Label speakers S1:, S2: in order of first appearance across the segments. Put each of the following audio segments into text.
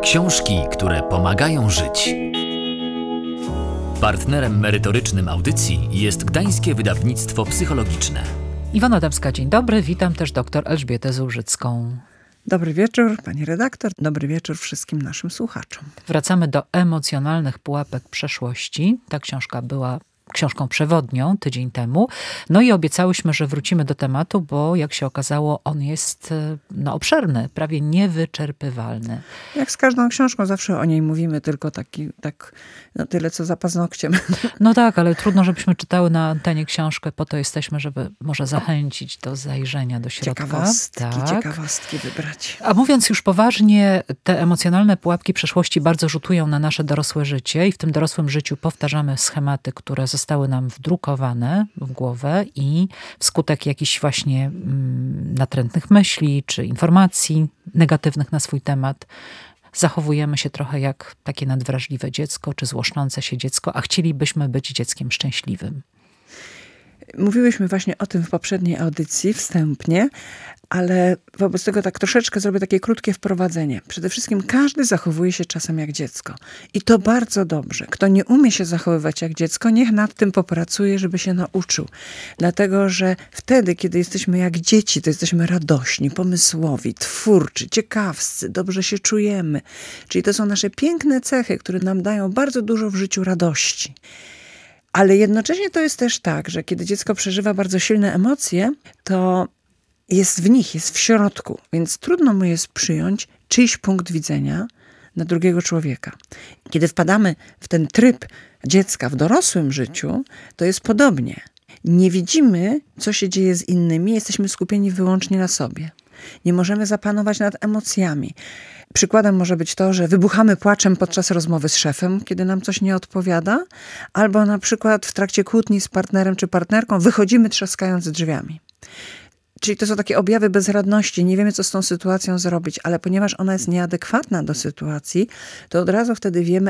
S1: Książki, które pomagają żyć. Partnerem merytorycznym audycji jest Gdańskie Wydawnictwo Psychologiczne.
S2: Iwona Dębska, dzień dobry. Witam też dr Elżbietę Zułżycką.
S3: Dobry wieczór, pani redaktor. Dobry wieczór wszystkim naszym słuchaczom.
S2: Wracamy do emocjonalnych pułapek przeszłości. Ta książka była książką przewodnią tydzień temu. No i obiecałyśmy, że wrócimy do tematu, bo jak się okazało, on jest obszerny, prawie niewyczerpywalny.
S3: Jak z każdą książką, zawsze o niej mówimy, tylko tyle co za paznokciem.
S2: No tak, ale trudno, żebyśmy czytały na antenie książkę. Po to jesteśmy, żeby może zachęcić do zajrzenia do środka.
S3: Ciekawostki wybrać.
S2: A mówiąc już poważnie, te emocjonalne pułapki przeszłości bardzo rzutują na nasze dorosłe życie i w tym dorosłym życiu powtarzamy schematy, które zostały nam wdrukowane w głowę i wskutek jakichś właśnie natrętnych myśli czy informacji negatywnych na swój temat zachowujemy się trochę jak takie nadwrażliwe dziecko czy złoszczące się dziecko, a chcielibyśmy być dzieckiem szczęśliwym.
S3: Mówiłyśmy właśnie o tym w poprzedniej audycji, wstępnie, ale wobec tego tak troszeczkę zrobię takie krótkie wprowadzenie. Przede wszystkim każdy zachowuje się czasem jak dziecko. I to bardzo dobrze. Kto nie umie się zachowywać jak dziecko, niech nad tym popracuje, żeby się nauczył. Dlatego, że wtedy, kiedy jesteśmy jak dzieci, to jesteśmy radośni, pomysłowi, twórczy, ciekawscy, dobrze się czujemy. Czyli to są nasze piękne cechy, które nam dają bardzo dużo w życiu radości. Ale jednocześnie to jest też tak, że kiedy dziecko przeżywa bardzo silne emocje, to jest w nich, jest w środku, więc trudno mu jest przyjąć czyjś punkt widzenia na drugiego człowieka. Kiedy wpadamy w ten tryb dziecka w dorosłym życiu, to jest podobnie. Nie widzimy, co się dzieje z innymi, jesteśmy skupieni wyłącznie na sobie. Nie możemy zapanować nad emocjami. Przykładem może być to, że wybuchamy płaczem podczas rozmowy z szefem, kiedy nam coś nie odpowiada, albo na przykład w trakcie kłótni z partnerem czy partnerką wychodzimy trzaskając drzwiami. Czyli to są takie objawy bezradności, nie wiemy, co z tą sytuacją zrobić, ale ponieważ ona jest nieadekwatna do sytuacji, to od razu wtedy wiemy,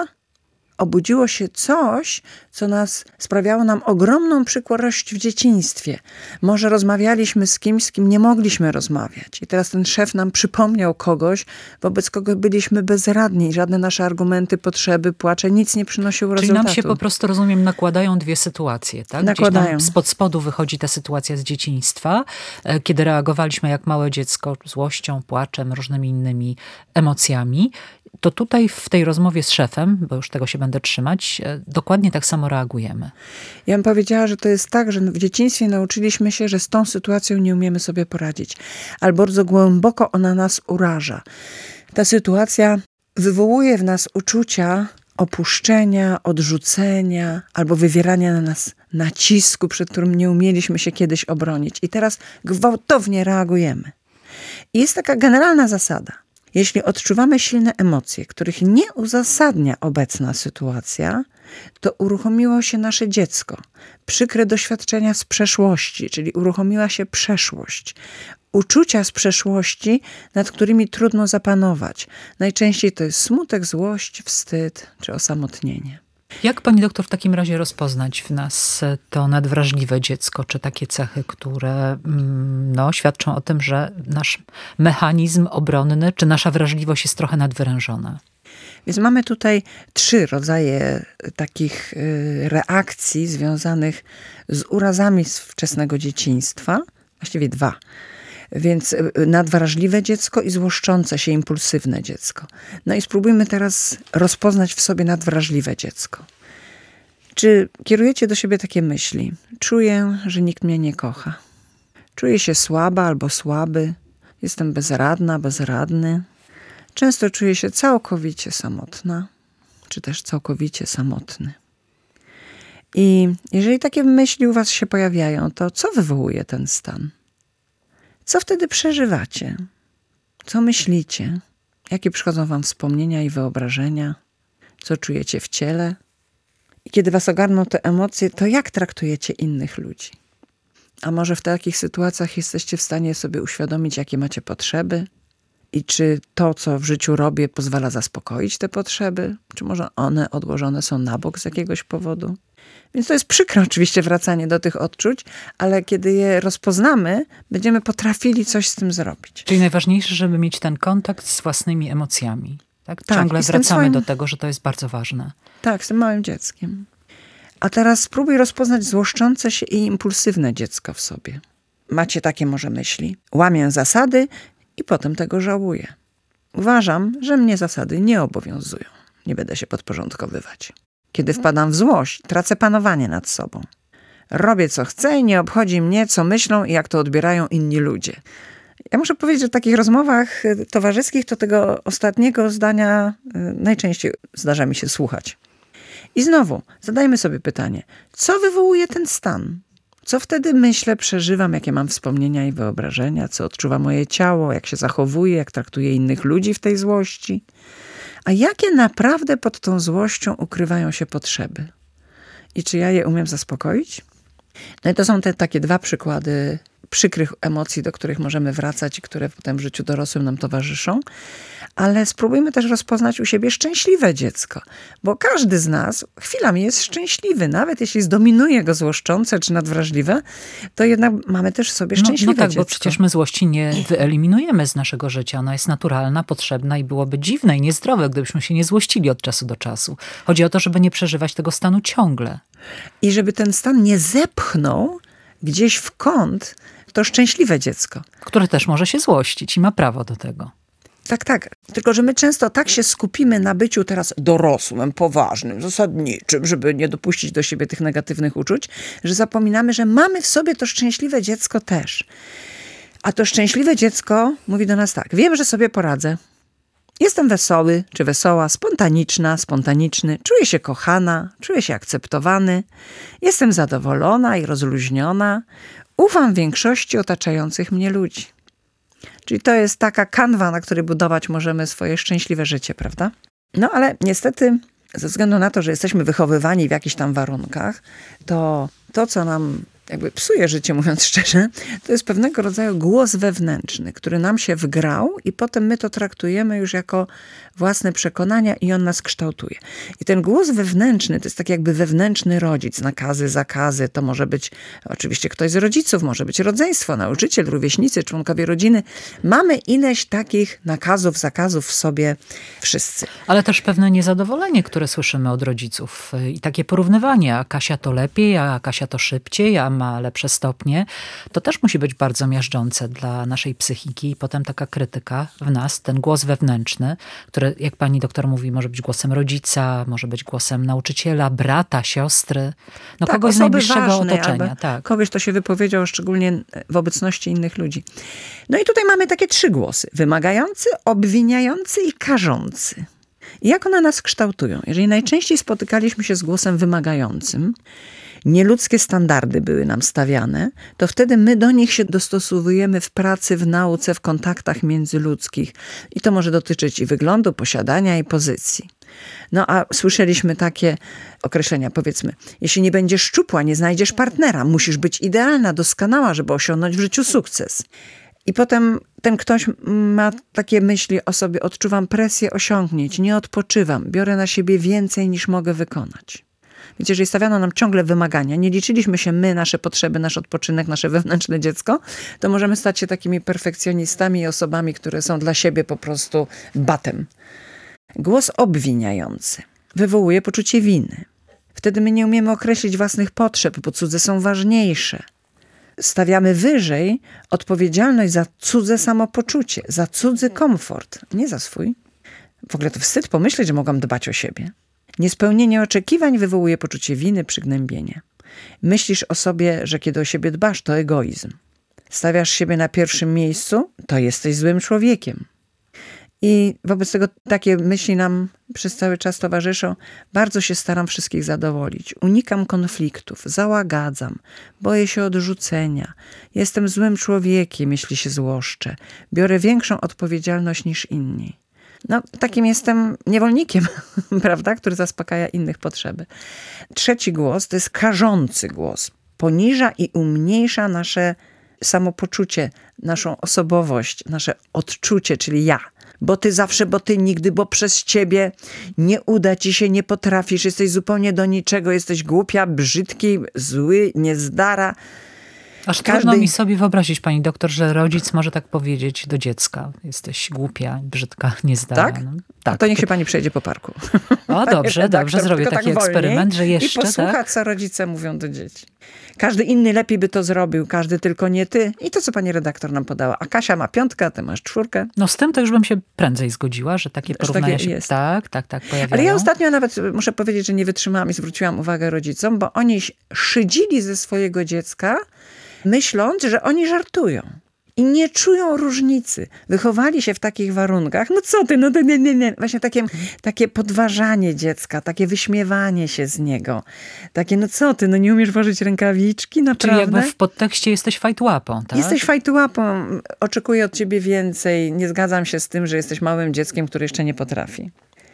S3: obudziło się coś, co sprawiało nam ogromną przykrość w dzieciństwie. Może rozmawialiśmy z kimś, z kim nie mogliśmy rozmawiać. I teraz ten szef nam przypomniał kogoś, wobec kogo byliśmy bezradni. Żadne nasze argumenty, potrzeby, płacze, nic nie przynosiło rezultatu.
S2: Czyli nam się po prostu, rozumiem, nakładają dwie sytuacje, tak?
S3: Nakładają.
S2: Gdzieś tam spod spodu wychodzi ta sytuacja z dzieciństwa, kiedy reagowaliśmy jak małe dziecko złością, płaczem, różnymi innymi emocjami. To tutaj w tej rozmowie z szefem, bo już tego się będę trzymać, dokładnie tak samo reagujemy.
S3: Ja bym powiedziała, że to jest tak, że w dzieciństwie nauczyliśmy się, że z tą sytuacją nie umiemy sobie poradzić. Ale bardzo głęboko ona nas uraża. Ta sytuacja wywołuje w nas uczucia opuszczenia, odrzucenia albo wywierania na nas nacisku, przed którym nie umieliśmy się kiedyś obronić. I teraz gwałtownie reagujemy. I jest taka generalna zasada. Jeśli odczuwamy silne emocje, których nie uzasadnia obecna sytuacja, to uruchomiło się nasze dziecko. Przykre doświadczenia z przeszłości, czyli uruchomiła się przeszłość. Uczucia z przeszłości, nad którymi trudno zapanować. Najczęściej to jest smutek, złość, wstyd czy osamotnienie.
S2: Jak pani doktor w takim razie rozpoznać w nas to nadwrażliwe dziecko, czy takie cechy, które świadczą o tym, że nasz mechanizm obronny, czy nasza wrażliwość jest trochę nadwyrężona?
S3: Więc mamy tutaj 3 rodzaje takich reakcji związanych z urazami z wczesnego dzieciństwa. Właściwie 2. Więc nadwrażliwe dziecko i złoszczące się, impulsywne dziecko. No i spróbujmy teraz rozpoznać w sobie nadwrażliwe dziecko. Czy kierujecie do siebie takie myśli? Czuję, że nikt mnie nie kocha. Czuję się słaba albo słaby. Jestem bezradna, bezradny. Często czuję się całkowicie samotna, czy też całkowicie samotny. I jeżeli takie myśli u was się pojawiają, to co wywołuje ten stan? Co wtedy przeżywacie? Co myślicie? Jakie przychodzą wam wspomnienia i wyobrażenia? Co czujecie w ciele? I kiedy was ogarną te emocje, to jak traktujecie innych ludzi? A może w takich sytuacjach jesteście w stanie sobie uświadomić, jakie macie potrzeby? I czy to, co w życiu robię, pozwala zaspokoić te potrzeby? Czy może one odłożone są na bok z jakiegoś powodu? Więc to jest przykre oczywiście wracanie do tych odczuć, ale kiedy je rozpoznamy, będziemy potrafili coś z tym zrobić.
S2: Czyli najważniejsze, żeby mieć ten kontakt z własnymi emocjami. Tak?
S3: Tak,
S2: Ciągle
S3: i z tym
S2: wracamy
S3: swoim-
S2: do tego, że to jest bardzo ważne.
S3: Tak, z tym małym dzieckiem. A teraz spróbuj rozpoznać złoszczące się i impulsywne dziecko w sobie. Macie takie może myśli. Łamię zasady i potem tego żałuję. Uważam, że mnie zasady nie obowiązują. Nie będę się podporządkowywać. Kiedy wpadam w złość, tracę panowanie nad sobą. Robię co chcę i nie obchodzi mnie, co myślą i jak to odbierają inni ludzie. Ja muszę powiedzieć, że w takich rozmowach towarzyskich to tego ostatniego zdania najczęściej zdarza mi się słuchać. I znowu zadajmy sobie pytanie, co wywołuje ten stan? Co wtedy myślę, przeżywam, jakie mam wspomnienia i wyobrażenia, co odczuwa moje ciało, jak się zachowuje, jak traktuje innych ludzi w tej złości? A jakie naprawdę pod tą złością ukrywają się potrzeby? I czy ja je umiem zaspokoić? No i to są te takie dwa przykłady przykrych emocji, do których możemy wracać i które potem w życiu dorosłym nam towarzyszą. Ale spróbujmy też rozpoznać u siebie szczęśliwe dziecko. Bo każdy z nas chwilami jest szczęśliwy. Nawet jeśli zdominuje go złoszczące czy nadwrażliwe, to jednak mamy też w sobie szczęśliwe
S2: no tak,
S3: dziecko.
S2: bo przecież my złości nie wyeliminujemy z naszego życia. Ona jest naturalna, potrzebna i byłoby dziwne i niezdrowe, gdybyśmy się nie złościli od czasu do czasu. Chodzi o to, żeby nie przeżywać tego stanu ciągle.
S3: I żeby ten stan nie zepchnął gdzieś w kąt to szczęśliwe dziecko.
S2: Które też może się złościć i ma prawo do tego.
S3: Tak, tak. Tylko, że my często tak się skupimy na byciu teraz dorosłym, poważnym, zasadniczym, żeby nie dopuścić do siebie tych negatywnych uczuć, że zapominamy, że mamy w sobie to szczęśliwe dziecko też. A to szczęśliwe dziecko mówi do nas tak. Wiem, że sobie poradzę. Jestem wesoły czy wesoła, spontaniczna, spontaniczny. Czuję się kochana, czuję się akceptowany. Jestem zadowolona i rozluźniona. Ufam większości otaczających mnie ludzi. Czyli to jest taka kanwa, na której budować możemy swoje szczęśliwe życie, prawda? No ale niestety, ze względu na to, że jesteśmy wychowywani w jakichś tam warunkach, to co nam jakby psuje życie, mówiąc szczerze, to jest pewnego rodzaju głos wewnętrzny, który nam się wgrał i potem my to traktujemy już jako własne przekonania i on nas kształtuje. I ten głos wewnętrzny to jest tak jakby wewnętrzny rodzic, nakazy, zakazy, to może być oczywiście ktoś z rodziców, może być rodzeństwo, nauczyciel, rówieśnicy, członkowie rodziny. Mamy ileś takich nakazów, zakazów w sobie wszyscy.
S2: Ale też pewne niezadowolenie, które słyszymy od rodziców i takie porównywanie, a Kasia to lepiej, a Kasia to szybciej, a ma lepsze stopnie, to też musi być bardzo miażdżące dla naszej psychiki i potem taka krytyka w nas, ten głos wewnętrzny, który, jak pani doktor mówi, może być głosem rodzica, może być głosem nauczyciela, brata, siostry, no
S3: Tak,
S2: kogoś z
S3: osoby
S2: najbliższego
S3: ważnej,
S2: otoczenia.
S3: albo
S2: Tak.
S3: kogoś, kto się wypowiedział, szczególnie w obecności innych ludzi. No i tutaj mamy takie trzy głosy. Wymagający, obwiniający i karzący. I jak one nas kształtują? Jeżeli najczęściej spotykaliśmy się z głosem wymagającym, nieludzkie standardy były nam stawiane, to wtedy my do nich się dostosowujemy w pracy, w nauce, w kontaktach międzyludzkich. I to może dotyczyć i wyglądu, posiadania i pozycji. No a słyszeliśmy takie określenia, powiedzmy, jeśli nie będziesz szczupła, nie znajdziesz partnera, musisz być idealna, doskonała, żeby osiągnąć w życiu sukces. I potem ten ktoś ma takie myśli o sobie, odczuwam presję osiągnięć, nie odpoczywam, biorę na siebie więcej niż mogę wykonać. Więc jeżeli stawiano nam ciągle wymagania, nie liczyliśmy się my, nasze potrzeby, nasz odpoczynek, nasze wewnętrzne dziecko, to możemy stać się takimi perfekcjonistami i osobami, które są dla siebie po prostu batem. Głos obwiniający wywołuje poczucie winy. Wtedy my nie umiemy określić własnych potrzeb, bo cudze są ważniejsze. Stawiamy wyżej odpowiedzialność za cudze samopoczucie, za cudzy komfort, nie za swój. W ogóle to wstyd pomyśleć, że mogłam dbać o siebie. Niespełnienie oczekiwań wywołuje poczucie winy, przygnębienie. Myślisz o sobie, że kiedy o siebie dbasz, to egoizm. Stawiasz siebie na pierwszym miejscu, to jesteś złym człowiekiem. I wobec tego takie myśli nam przez cały czas towarzyszą. Bardzo się staram wszystkich zadowolić. Unikam konfliktów, załagadzam, boję się odrzucenia. Jestem złym człowiekiem, jeśli się złoszczę. Biorę większą odpowiedzialność niż inni. No, takim jestem niewolnikiem, prawda, który zaspokaja innych potrzeby. Trzeci głos to jest karzący głos. Poniża i umniejsza nasze samopoczucie, naszą osobowość, nasze odczucie, czyli ja. Bo ty zawsze, bo ty nigdy, bo przez ciebie nie uda ci się, nie potrafisz, jesteś zupełnie do niczego, jesteś głupia, brzydki, zły, niezdara.
S2: Aż trudno mi sobie wyobrazić, pani doktor, że rodzic może tak powiedzieć do dziecka. Jesteś głupia, brzydka, niezdana.
S3: Tak?
S2: No,
S3: Tak. To niech się pani przejdzie po parku.
S2: O, dobrze, zrobię taki eksperyment, że jeszcze...
S3: I posłucha, co rodzice mówią do dzieci. Każdy inny lepiej by to zrobił, każdy tylko nie ty. I to, co pani redaktor nam podała. A Kasia ma 5, ty masz 4.
S2: No z tym to już bym się prędzej zgodziła, że takie porównania się
S3: jest.
S2: Tak, pojawiają.
S3: Ale ja ostatnio nawet, muszę powiedzieć, że nie wytrzymałam i zwróciłam uwagę rodzicom, bo oni szydzili ze swojego dziecka, myśląc, że oni żartują. I nie czują różnicy. Wychowali się w takich warunkach. No co ty, no to nie. Właśnie takie podważanie dziecka, takie wyśmiewanie się z niego. Takie, no co ty, no nie umiesz włożyć rękawiczki, naprawdę?
S2: Czyli jakby w podtekście jesteś fajtłapą, tak?
S3: Jesteś fajtłapą, oczekuję od ciebie więcej, nie zgadzam się z tym, że jesteś małym dzieckiem, które jeszcze nie potrafi.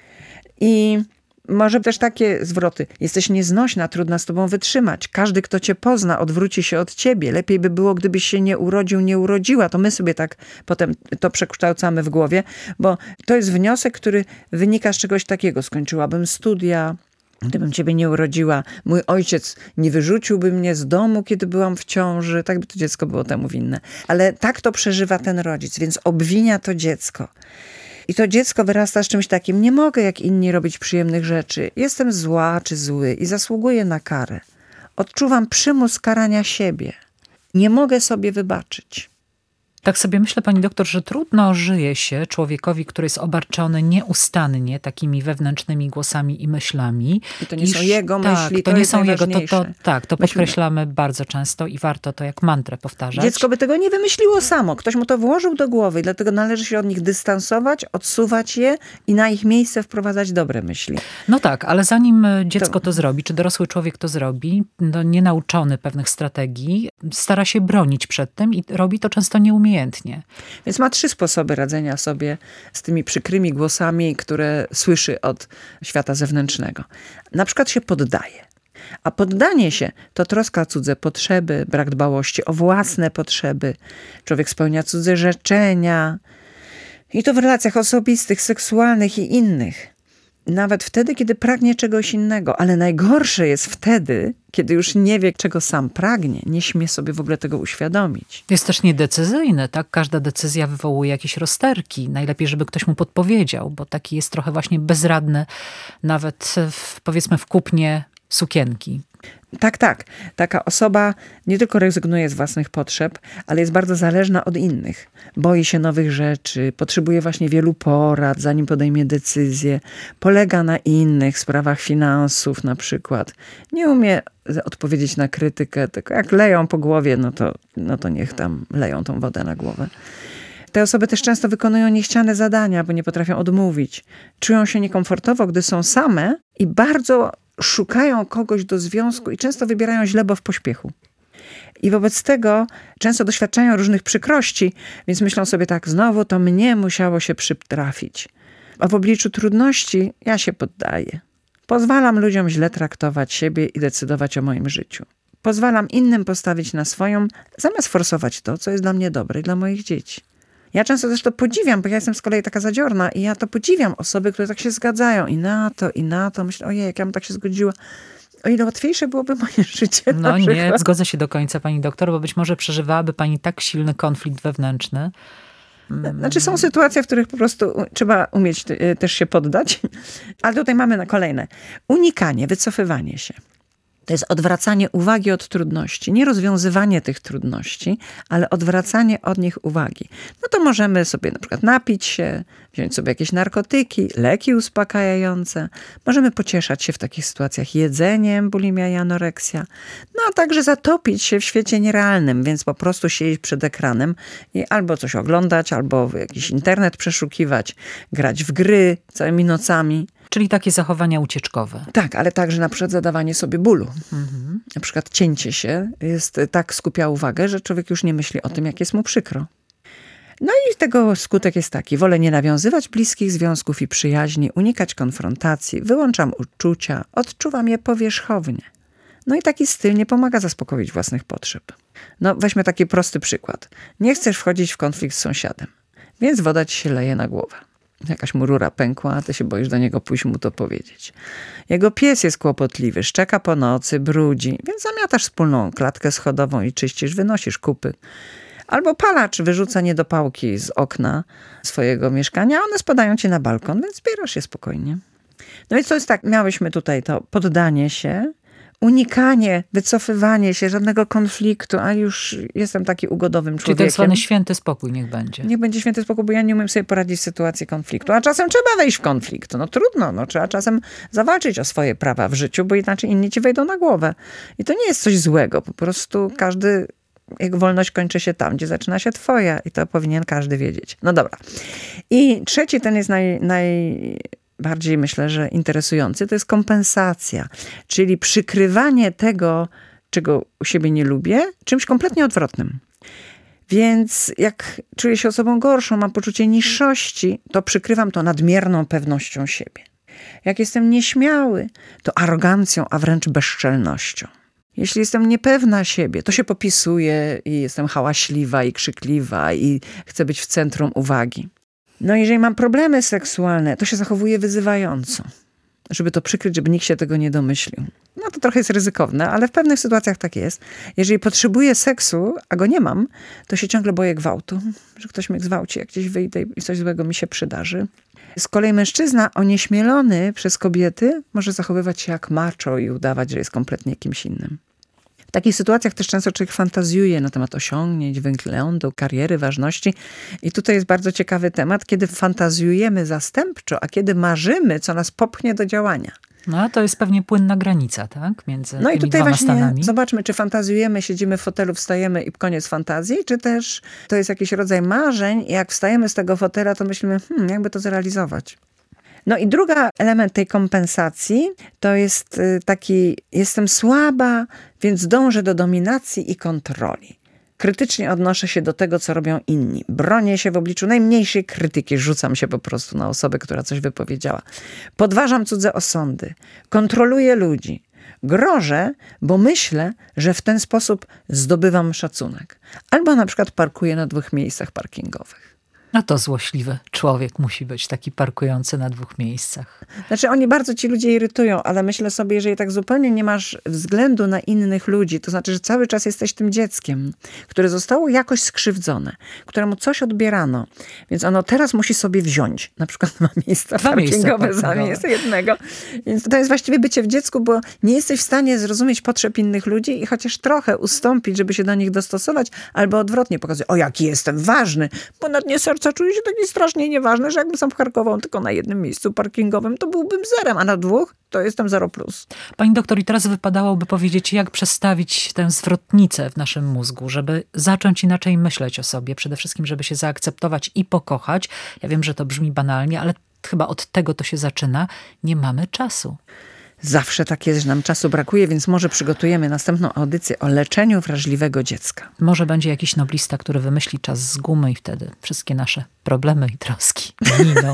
S3: I może też takie zwroty. Jesteś nieznośna, trudno z tobą wytrzymać. Każdy, kto cię pozna, odwróci się od ciebie. Lepiej by było, gdybyś się nie urodził, nie urodziła. To my sobie tak potem to przekształcamy w głowie, bo to jest wniosek, który wynika z czegoś takiego. Skończyłabym studia, gdybym ciebie nie urodziła. Mój ojciec nie wyrzuciłby mnie z domu, kiedy byłam w ciąży. Tak by to dziecko było temu winne. Ale tak to przeżywa ten rodzic, więc obwinia to dziecko. I to dziecko wyrasta z czymś takim. Nie mogę jak inni robić przyjemnych rzeczy. Jestem zła czy zły i zasługuję na karę. Odczuwam przymus karania siebie. Nie mogę sobie wybaczyć.
S2: Tak sobie myślę, pani doktor, że trudno żyje się człowiekowi, który jest obarczony nieustannie takimi wewnętrznymi głosami i myślami.
S3: I to nie są jego myśli,
S2: to nie
S3: jest
S2: są jego. To
S3: Myśmy...
S2: podkreślamy bardzo często i warto to jak mantrę powtarzać.
S3: Dziecko by tego nie wymyśliło samo. Ktoś mu to włożył do głowy i dlatego należy się od nich dystansować, odsuwać je i na ich miejsce wprowadzać dobre myśli.
S2: No tak, ale zanim dziecko to zrobi, czy dorosły człowiek to zrobi, no nienauczony pewnych strategii, stara się bronić przed tym i robi to często nieumiejętnie.
S3: Więc ma 3 sposoby radzenia sobie z tymi przykrymi głosami, które słyszy od świata zewnętrznego. Na przykład się poddaje. A poddanie się to troska o cudze potrzeby, brak dbałości o własne potrzeby. Człowiek spełnia cudze życzenia. I to w relacjach osobistych, seksualnych i innych. Nawet wtedy, kiedy pragnie czegoś innego. Ale najgorsze jest wtedy, kiedy już nie wie, czego sam pragnie. Nie śmie sobie w ogóle tego uświadomić.
S2: Jest też niedecyzyjny, tak? Każda decyzja wywołuje jakieś rozterki. Najlepiej, żeby ktoś mu podpowiedział, bo taki jest trochę właśnie bezradny, nawet powiedzmy w kupnie sukienki.
S3: Tak. Taka osoba nie tylko rezygnuje z własnych potrzeb, ale jest bardzo zależna od innych. Boi się nowych rzeczy, potrzebuje właśnie wielu porad, zanim podejmie decyzję. Polega na innych w sprawach finansów na przykład. Nie umie odpowiedzieć na krytykę, tylko jak leją po głowie, no to niech tam leją tą wodę na głowę. Te osoby też często wykonują niechciane zadania, bo nie potrafią odmówić. Czują się niekomfortowo, gdy są same i bardzo szukają kogoś do związku i często wybierają źle, bo w pośpiechu. I wobec tego często doświadczają różnych przykrości, więc myślą sobie tak, znowu to mnie musiało się przytrafić. A w obliczu trudności ja się poddaję. Pozwalam ludziom źle traktować siebie i decydować o moim życiu. Pozwalam innym postawić na swoją, zamiast forsować to, co jest dla mnie dobre i dla moich dzieci. Ja często też to podziwiam, bo ja jestem z kolei taka zadziorna i ja to podziwiam osoby, które tak się zgadzają i na to. Myślę, ojej, jak ja bym tak się zgodziła. O ile łatwiejsze byłoby moje życie.
S2: No nie, zgodzę się do końca, pani doktor, bo być może przeżywałaby pani tak silny konflikt wewnętrzny.
S3: Znaczy są sytuacje, w których po prostu trzeba umieć też się poddać. Ale tutaj mamy kolejne. Unikanie, wycofywanie się. To jest odwracanie uwagi od trudności. Nie rozwiązywanie tych trudności, ale odwracanie od nich uwagi. No to możemy sobie na przykład napić się, wziąć sobie jakieś narkotyki, leki uspokajające. Możemy pocieszać się w takich sytuacjach jedzeniem, bulimia i anoreksja. No a także zatopić się w świecie nierealnym, więc po prostu siedzieć przed ekranem i albo coś oglądać, albo jakiś internet przeszukiwać, grać w gry całymi nocami.
S2: Czyli takie zachowania ucieczkowe.
S3: Tak, ale także na przykład zadawanie sobie bólu. Na przykład cięcie się tak skupia uwagę, że człowiek już nie myśli o tym, jak jest mu przykro. No i tego skutek jest taki. Wolę nie nawiązywać bliskich związków i przyjaźni, unikać konfrontacji, wyłączam uczucia, odczuwam je powierzchownie. No i taki styl nie pomaga zaspokoić własnych potrzeb. No weźmy taki prosty przykład. Nie chcesz wchodzić w konflikt z sąsiadem, więc woda ci się leje na głowę. Jakaś mu rura pękła, a ty się boisz do niego pójść mu to powiedzieć. Jego pies jest kłopotliwy, szczeka po nocy, brudzi, więc zamiatasz wspólną klatkę schodową i czyścisz, wynosisz kupy. Albo palacz wyrzuca niedopałki z okna swojego mieszkania, a one spadają ci na balkon, więc zbierasz je spokojnie. No więc to jest tak, miałyśmy tutaj to poddanie się, unikanie, wycofywanie się, żadnego konfliktu, a już jestem taki ugodowym człowiekiem.
S2: Czyli tak zwany święty spokój niech będzie.
S3: Niech będzie święty spokój, bo ja nie umiem sobie poradzić w sytuacji konfliktu. A czasem trzeba wejść w konflikt. No trudno, no trzeba czasem zawalczyć o swoje prawa w życiu, bo inaczej inni ci wejdą na głowę. I to nie jest coś złego. Po prostu jego wolność kończy się tam, gdzie zaczyna się twoja. I to powinien każdy wiedzieć. No dobra. I trzeci, ten jest najbardziej, myślę, że interesujący, to jest kompensacja. Czyli przykrywanie tego, czego u siebie nie lubię, czymś kompletnie odwrotnym. Więc jak czuję się osobą gorszą, mam poczucie niższości, to przykrywam to nadmierną pewnością siebie. Jak jestem nieśmiały, to arogancją, a wręcz bezczelnością. Jeśli jestem niepewna siebie, to się popisuję i jestem hałaśliwa i krzykliwa i chcę być w centrum uwagi. No jeżeli mam problemy seksualne, to się zachowuję wyzywająco, żeby to przykryć, żeby nikt się tego nie domyślił. No to trochę jest ryzykowne, ale w pewnych sytuacjach tak jest. Jeżeli potrzebuję seksu, a go nie mam, to się ciągle boję gwałtu, że ktoś mnie gwałci, jak gdzieś wyjdę i coś złego mi się przydarzy. Z kolei mężczyzna onieśmielony przez kobiety może zachowywać się jak macho i udawać, że jest kompletnie kimś innym. W takich sytuacjach też często człowiek fantazjuje na temat osiągnięć, wyglądu, kariery, ważności. I tutaj jest bardzo ciekawy temat, kiedy fantazjujemy zastępczo, a kiedy marzymy, co nas popchnie do działania.
S2: No a to jest pewnie płynna granica, tak? Między
S3: no
S2: tymi
S3: i tutaj
S2: dwoma
S3: właśnie
S2: stanami.
S3: Zobaczmy, czy fantazjujemy, siedzimy w fotelu, wstajemy i koniec fantazji, czy też to jest jakiś rodzaj marzeń i jak wstajemy z tego fotela, to myślimy, jakby to zrealizować. No i drugi element tej kompensacji to jest taki, jestem słaba, więc dążę do dominacji i kontroli. Krytycznie odnoszę się do tego, co robią inni. Bronię się w obliczu najmniejszej krytyki. Rzucam się po prostu na osobę, która coś wypowiedziała. Podważam cudze osądy. Kontroluję ludzi. Grożę, bo myślę, że w ten sposób zdobywam szacunek. Albo na przykład parkuję na 2 miejscach parkingowych.
S2: No to złośliwy człowiek musi być, taki parkujący na 2 miejscach.
S3: Znaczy oni bardzo ci ludzie irytują, ale myślę sobie, jeżeli tak zupełnie nie masz względu na innych ludzi, to znaczy, że cały czas jesteś tym dzieckiem, które zostało jakoś skrzywdzone, któremu coś odbierano, więc ono teraz musi sobie wziąć. Na przykład 2 miejsca parkingowe zamiast jednego. Więc to jest właściwie bycie w dziecku, bo nie jesteś w stanie zrozumieć potrzeb innych ludzi i chociaż trochę ustąpić, żeby się do nich dostosować, albo odwrotnie pokazać, o jaki jestem ważny, bo na dnie serca czuję się taki strasznie nieważny, że jakbym sam parkował tylko na 1 miejscu parkingowym, to byłbym 0, a na 2 to jestem 0+.
S2: Pani doktor, i teraz wypadałoby powiedzieć, jak przestawić tę zwrotnicę w naszym mózgu, żeby zacząć inaczej myśleć o sobie, przede wszystkim, żeby się zaakceptować i pokochać. Ja wiem, że to brzmi banalnie, ale chyba od tego to się zaczyna. Nie mamy czasu.
S3: Zawsze tak jest, że nam czasu brakuje, więc może przygotujemy następną audycję o leczeniu wrażliwego dziecka.
S2: Może będzie jakiś noblista, który wymyśli czas z gumy i wtedy wszystkie nasze problemy i troski miną.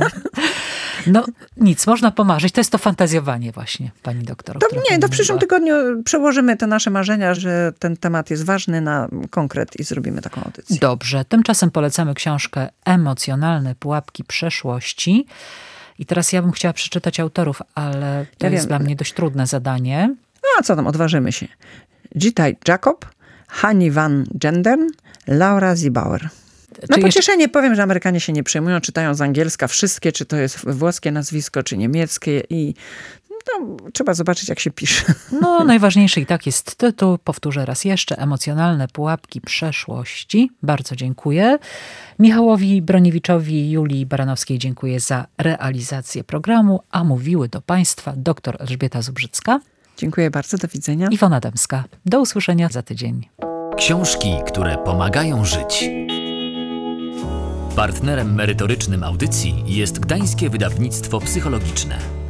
S2: No nic, można pomarzyć. To jest to fantazjowanie właśnie, pani doktor.
S3: To w przyszłym tygodniu przełożymy te nasze marzenia, że ten temat jest ważny na konkret i zrobimy taką audycję.
S2: Dobrze, tymczasem polecamy książkę Emocjonalne pułapki przeszłości. I teraz ja bym chciała przeczytać autorów, ale to jest dla mnie dość trudne zadanie.
S3: No a co tam, odważymy się. Jitaj Jacob, Hani van Gendern, Laura Ziebauer. Na pocieszenie powiem, że Amerykanie się nie przejmują, czytają z angielska wszystkie, czy to jest włoskie nazwisko, czy niemieckie i trzeba zobaczyć, jak się pisze.
S2: No, najważniejszy i tak jest tytuł. Powtórzę raz jeszcze. Emocjonalne pułapki przeszłości. Bardzo dziękuję. Michałowi Broniewiczowi i Julii Baranowskiej dziękuję za realizację programu, a mówiły do Państwa dr Elżbieta Zubrzycka.
S3: Dziękuję bardzo, do widzenia.
S2: Iwona Dębska. Do usłyszenia za tydzień.
S1: Książki, które pomagają żyć. Partnerem merytorycznym audycji jest Gdańskie Wydawnictwo Psychologiczne.